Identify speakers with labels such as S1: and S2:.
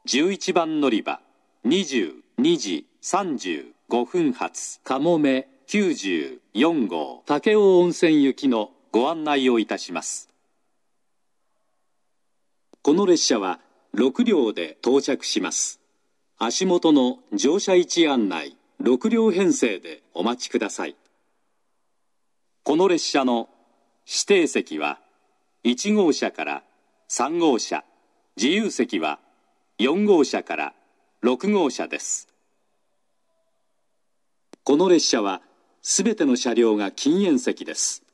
S1: 11番乗り場22時35分発かもめ94号武雄温泉行きのご案内をいたします。この列車は6両で到着します。足元の乗車位置案内6両編成でお待ちください。この列車の指定席は1号車から3号車、自由席は4号車から6号車です。この列車はすべての車両が禁煙席です。